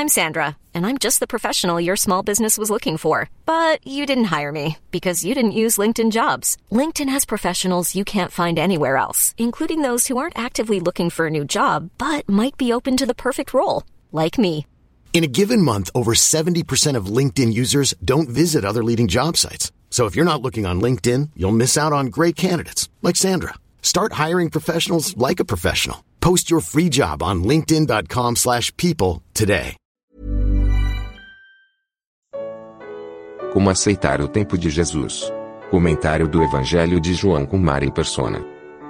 I'm Sandra, and I'm just the professional your small business was looking for. But you didn't hire me because you didn't use LinkedIn Jobs. LinkedIn has professionals you can't find anywhere else, including those who aren't actively looking for a new job, but might be open to the perfect role, like me. In a given month, over 70% of LinkedIn users don't visit other leading job sites. So if you're not looking on LinkedIn, you'll miss out on great candidates like Sandra. Start hiring professionals like a professional. Post your free job on linkedin.com/people today. Como aceitar o tempo de Jesus? Comentário do Evangelho de João com Mari Persona.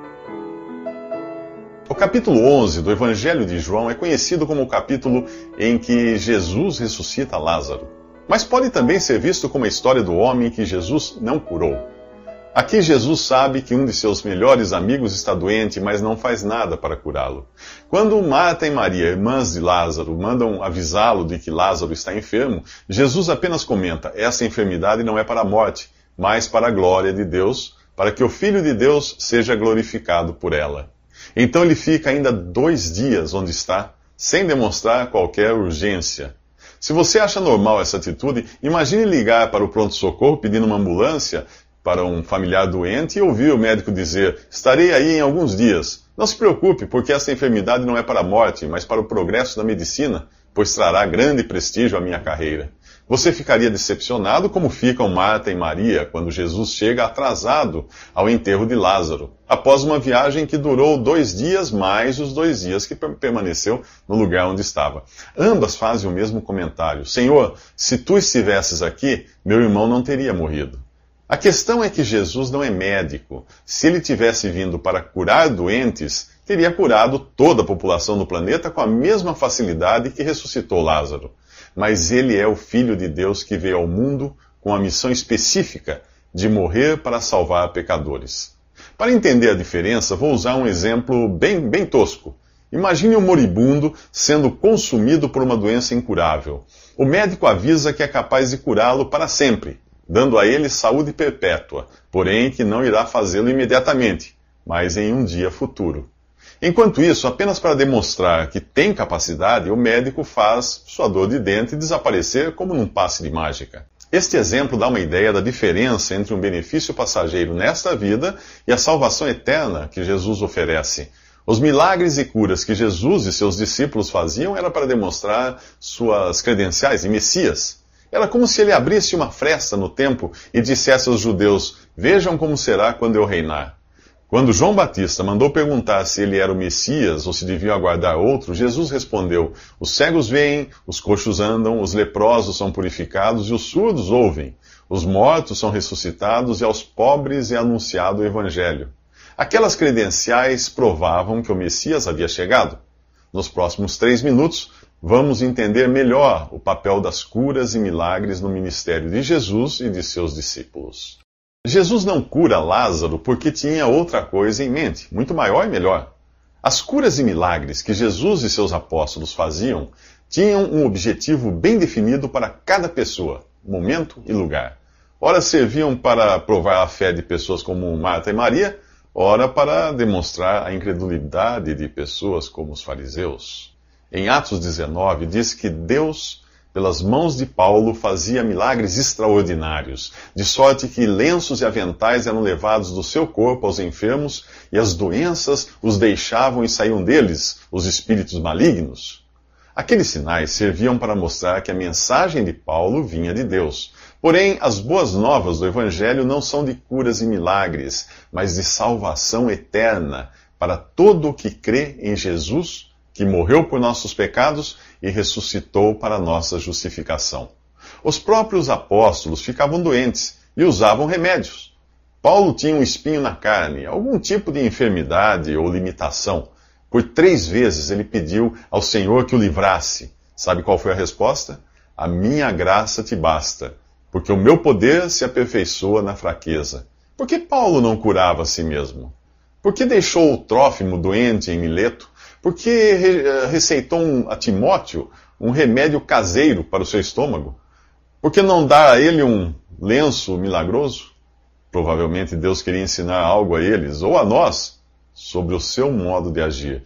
O capítulo 11 do Evangelho de João é conhecido como o capítulo em que Jesus ressuscita Lázaro. Mas pode também ser visto como a história do homem que Jesus não curou. Aqui Jesus sabe que um de seus melhores amigos está doente, mas não faz nada para curá-lo. Quando Marta e Maria, irmãs de Lázaro, mandam avisá-lo de que Lázaro está enfermo, Jesus apenas comenta: essa enfermidade não é para a morte, mas para a glória de Deus, para que o Filho de Deus seja glorificado por ela. Então ele fica ainda 2 dias onde está, sem demonstrar qualquer urgência. Se você acha normal essa atitude, imagine ligar para o pronto-socorro pedindo uma ambulância para um familiar doente e ouvir o médico dizer: estarei aí em alguns dias. Não se preocupe, porque essa enfermidade não é para a morte, mas para o progresso da medicina, pois trará grande prestígio à minha carreira. Você ficaria decepcionado como ficam Marta e Maria quando Jesus chega atrasado ao enterro de Lázaro, após uma viagem que durou 2 dias mais os 2 dias que permaneceu no lugar onde estava. Ambas fazem o mesmo comentário: Senhor, se tu estivesses aqui, meu irmão não teria morrido. A questão é que Jesus não é médico. Se ele tivesse vindo para curar doentes, teria curado toda a população do planeta com a mesma facilidade que ressuscitou Lázaro. Mas ele é o Filho de Deus que veio ao mundo com a missão específica de morrer para salvar pecadores. Para entender a diferença, vou usar um exemplo bem tosco. Imagine um moribundo sendo consumido por uma doença incurável. O médico avisa que é capaz de curá-lo para sempre, dando a ele saúde perpétua, porém que não irá fazê-lo imediatamente, mas em um dia futuro. Enquanto isso, apenas para demonstrar que tem capacidade, o médico faz sua dor de dente desaparecer como num passe de mágica. Este exemplo dá uma ideia da diferença entre um benefício passageiro nesta vida e a salvação eterna que Jesus oferece. Os milagres e curas que Jesus e seus discípulos faziam era para demonstrar suas credenciais de Messias. Era como se ele abrisse uma fresta no tempo e dissesse aos judeus: vejam como será quando eu reinar. Quando João Batista mandou perguntar se ele era o Messias ou se deviam aguardar outro, Jesus respondeu: os cegos veem, os coxos andam, os leprosos são purificados e os surdos ouvem. Os mortos são ressuscitados e aos pobres é anunciado o Evangelho. Aquelas credenciais provavam que o Messias havia chegado. Nos próximos 3 minutos, vamos entender melhor o papel das curas e milagres no ministério de Jesus e de seus discípulos. Jesus não cura Lázaro porque tinha outra coisa em mente, muito maior e melhor. As curas e milagres que Jesus e seus apóstolos faziam tinham um objetivo bem definido para cada pessoa, momento e lugar. Ora serviam para provar a fé de pessoas como Marta e Maria, ora para demonstrar a incredulidade de pessoas como os fariseus. Em Atos 19, diz que Deus, pelas mãos de Paulo, fazia milagres extraordinários, de sorte que lenços e aventais eram levados do seu corpo aos enfermos, e as doenças os deixavam e saíam deles, os espíritos malignos. Aqueles sinais serviam para mostrar que a mensagem de Paulo vinha de Deus. Porém, as boas novas do Evangelho não são de curas e milagres, mas de salvação eterna para todo o que crê em Jesus, que morreu por nossos pecados e ressuscitou para nossa justificação. Os próprios apóstolos ficavam doentes e usavam remédios. Paulo tinha um espinho na carne, algum tipo de enfermidade ou limitação. Por 3 vezes ele pediu ao Senhor que o livrasse. Sabe qual foi a resposta? A minha graça te basta, porque o meu poder se aperfeiçoa na fraqueza. Por que Paulo não curava a si mesmo? Por que deixou o Trófimo doente em Mileto? Por que receitou a Timóteo um remédio caseiro para o seu estômago? Por que não dar a ele um lenço milagroso? Provavelmente Deus queria ensinar algo a eles, ou a nós, sobre o seu modo de agir.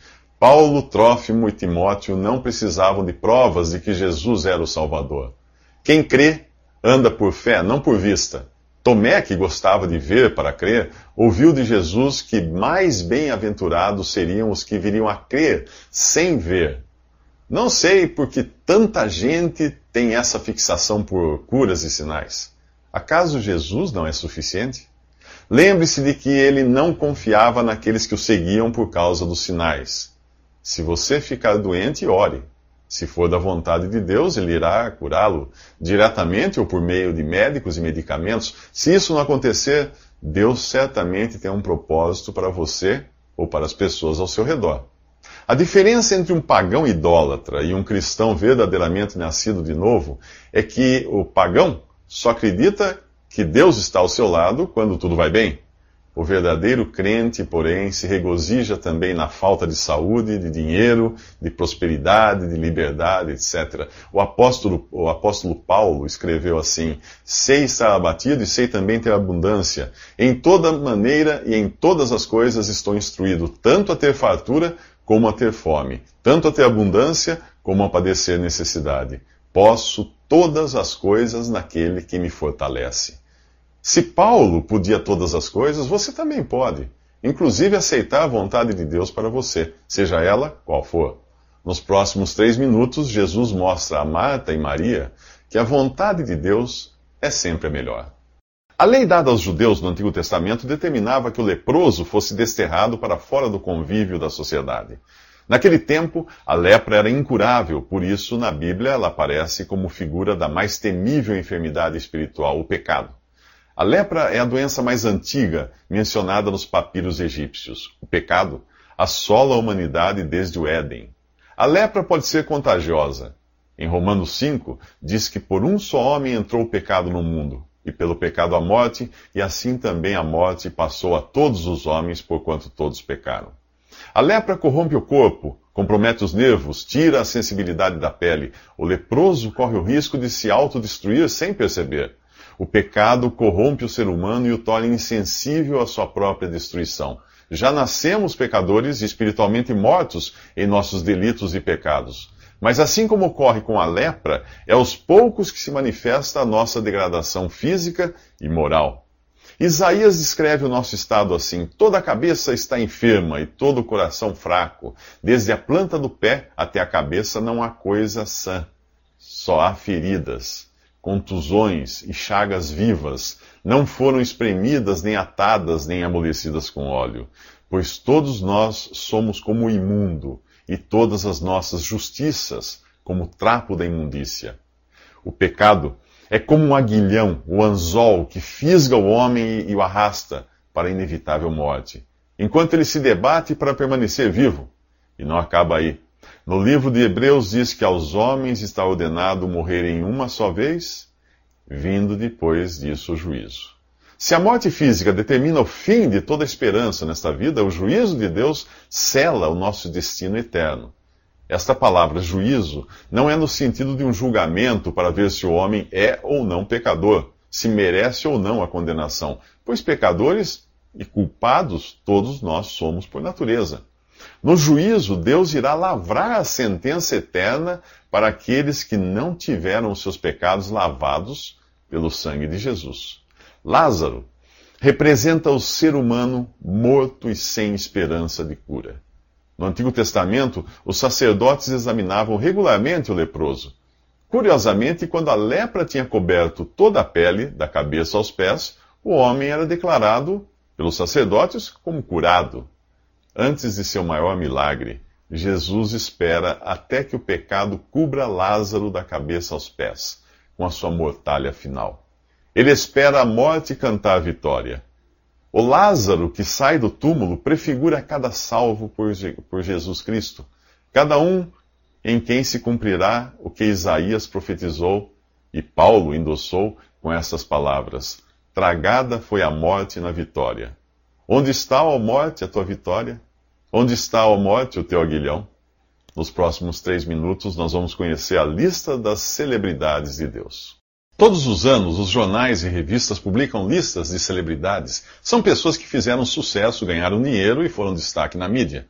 Paulo, Trófimo e Timóteo não precisavam de provas de que Jesus era o Salvador. Quem crê, anda por fé, não por vista. Tomé, que gostava de ver para crer, ouviu de Jesus que mais bem-aventurados seriam os que viriam a crer sem ver. Não sei por que tanta gente tem essa fixação por curas e sinais. Acaso Jesus não é suficiente? Lembre-se de que ele não confiava naqueles que o seguiam por causa dos sinais. Se você ficar doente, ore. Se for da vontade de Deus, ele irá curá-lo, diretamente ou por meio de médicos e medicamentos. Se isso não acontecer, Deus certamente tem um propósito para você ou para as pessoas ao seu redor. A diferença entre um pagão idólatra e um cristão verdadeiramente nascido de novo é que o pagão só acredita que Deus está ao seu lado quando tudo vai bem. O verdadeiro crente, porém, se regozija também na falta de saúde, de dinheiro, de prosperidade, de liberdade, etc. O apóstolo Paulo escreveu assim: sei estar abatido e sei também ter abundância. Em toda maneira e em todas as coisas estou instruído, tanto a ter fartura como a ter fome, tanto a ter abundância como a padecer necessidade. Posso todas as coisas naquele que me fortalece. Se Paulo podia todas as coisas, você também pode. Inclusive aceitar a vontade de Deus para você, seja ela qual for. Nos próximos 3 minutos, Jesus mostra a Marta e Maria que a vontade de Deus é sempre a melhor. A lei dada aos judeus no Antigo Testamento determinava que o leproso fosse desterrado para fora do convívio da sociedade. Naquele tempo, a lepra era incurável, por isso, na Bíblia, ela aparece como figura da mais temível enfermidade espiritual, o pecado. A lepra é a doença mais antiga mencionada nos papiros egípcios. O pecado assola a humanidade desde o Éden. A lepra pode ser contagiosa. Em Romanos 5, diz que por um só homem entrou o pecado no mundo, e pelo pecado a morte, e assim também a morte passou a todos os homens, porquanto todos pecaram. A lepra corrompe o corpo, compromete os nervos, tira a sensibilidade da pele. O leproso corre o risco de se autodestruir sem perceber. O pecado corrompe o ser humano e o torna insensível à sua própria destruição. Já nascemos pecadores e espiritualmente mortos em nossos delitos e pecados. Mas assim como ocorre com a lepra, é aos poucos que se manifesta a nossa degradação física e moral. Isaías descreve o nosso estado assim: toda a cabeça está enferma e todo o coração fraco. Desde a planta do pé até a cabeça não há coisa sã. Só há feridas, contusões e chagas vivas, não foram espremidas, nem atadas, nem amolecidas com óleo. Pois todos nós somos como o imundo, e todas as nossas justiças como trapo da imundícia. O pecado é como um aguilhão, o anzol, que fisga o homem e o arrasta para a inevitável morte, enquanto ele se debate para permanecer vivo. E não acaba aí. No livro de Hebreus diz que aos homens está ordenado morrerem uma só vez, vindo depois disso o juízo. Se a morte física determina o fim de toda esperança nesta vida, o juízo de Deus sela o nosso destino eterno. Esta palavra juízo não é no sentido de um julgamento para ver se o homem é ou não pecador, se merece ou não a condenação, pois pecadores e culpados todos nós somos por natureza. No juízo, Deus irá lavrar a sentença eterna para aqueles que não tiveram os seus pecados lavados pelo sangue de Jesus. Lázaro representa o ser humano morto e sem esperança de cura. No Antigo Testamento, os sacerdotes examinavam regularmente o leproso. Curiosamente, quando a lepra tinha coberto toda a pele, da cabeça aos pés, o homem era declarado pelos sacerdotes como curado. Antes de seu maior milagre, Jesus espera até que o pecado cubra Lázaro da cabeça aos pés, com a sua mortalha final. Ele espera a morte cantar a vitória. O Lázaro que sai do túmulo prefigura cada salvo por Jesus Cristo, cada um em quem se cumprirá o que Isaías profetizou e Paulo endossou com essas palavras: tragada foi a morte na vitória. Onde está, ó morte, a tua vitória? Onde está, ó morte, o teu aguilhão? Nos próximos 3 minutos, nós vamos conhecer a lista das celebridades de Deus. Todos os anos, os jornais e revistas publicam listas de celebridades. São pessoas que fizeram sucesso, ganharam dinheiro e foram destaque na mídia.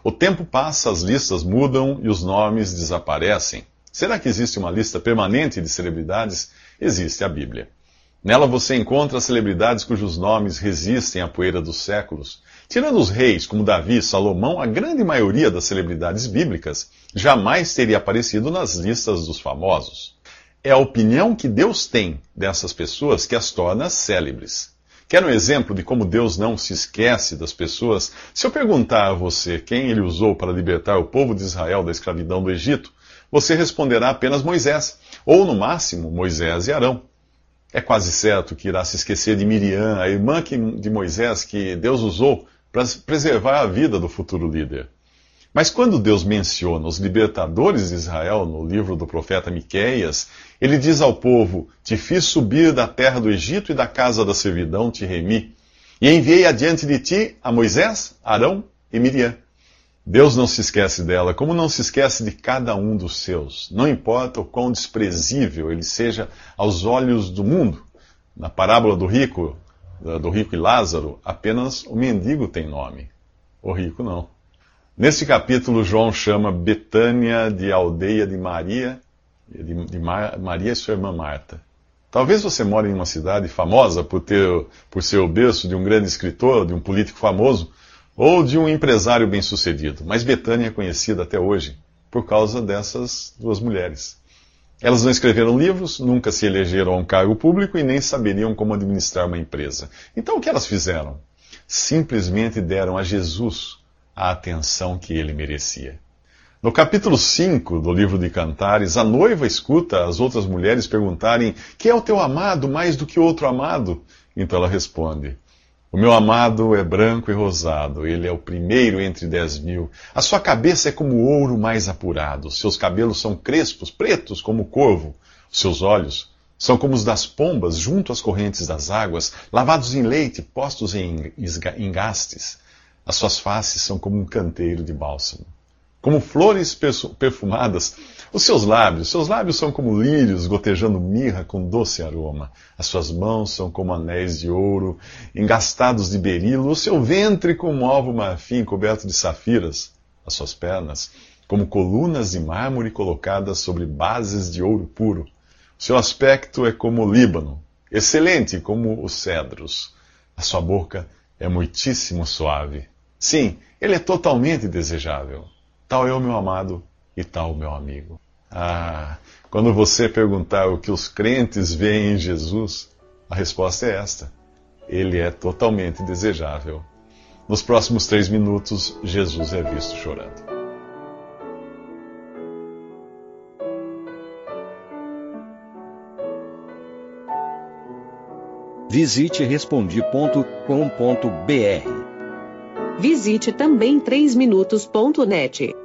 O tempo passa, as listas mudam e os nomes desaparecem. Será que existe uma lista permanente de celebridades? Existe a Bíblia. Nela você encontra celebridades cujos nomes resistem à poeira dos séculos. Tirando os reis como Davi e Salomão, a grande maioria das celebridades bíblicas jamais teria aparecido nas listas dos famosos. É a opinião que Deus tem dessas pessoas que as torna célebres. Quer um exemplo de como Deus não se esquece das pessoas? Se eu perguntar a você quem ele usou para libertar o povo de Israel da escravidão do Egito, você responderá apenas Moisés, ou no máximo Moisés e Arão. É quase certo que irá se esquecer de Miriam, a irmã de Moisés, que Deus usou para preservar a vida do futuro líder. Mas quando Deus menciona os libertadores de Israel no livro do profeta Miqueias, ele diz ao povo: "Te fiz subir da terra do Egito e da casa da servidão te remi, e enviei adiante de ti a Moisés, Arão e Miriam." Deus não se esquece dela, como não se esquece de cada um dos seus. Não importa o quão desprezível ele seja aos olhos do mundo. Na parábola do rico e Lázaro, apenas o mendigo tem nome. O rico não. Nesse capítulo, João chama Betânia de aldeia de Maria, Maria e sua irmã Marta. Talvez você more em uma cidade famosa por ser o berço de um grande escritor, de um político famoso, ou de um empresário bem-sucedido. Mas Betânia é conhecida até hoje por causa dessas duas mulheres. Elas não escreveram livros, nunca se elegeram a um cargo público e nem saberiam como administrar uma empresa. Então o que elas fizeram? Simplesmente deram a Jesus a atenção que ele merecia. No capítulo 5 do livro de Cantares, a noiva escuta as outras mulheres perguntarem: "Quem é o teu amado mais do que outro amado?" Então ela responde: "O meu amado é branco e rosado, ele é o primeiro entre 10.000. A sua cabeça é como o ouro mais apurado, seus cabelos são crespos, pretos como o corvo. Os seus olhos são como os das pombas junto às correntes das águas, lavados em leite, postos em engastes. As suas faces são como um canteiro de bálsamo. Como flores perfumadas, os seus lábios são como lírios gotejando mirra com doce aroma. As suas mãos são como anéis de ouro, engastados de berilo. O seu ventre como alvo marfim coberto de safiras. As suas pernas como colunas de mármore colocadas sobre bases de ouro puro. O seu aspecto é como o Líbano, excelente como os cedros. A sua boca é muitíssimo suave. Sim, ele é totalmente desejável. Tal é o meu amado e tal o meu amigo." Quando você perguntar o que os crentes veem em Jesus, a resposta é esta: ele é totalmente desejável. Nos próximos 3 minutos, Jesus é visto chorando. Visite Respondi.com.br. Visite também 3minutos.net.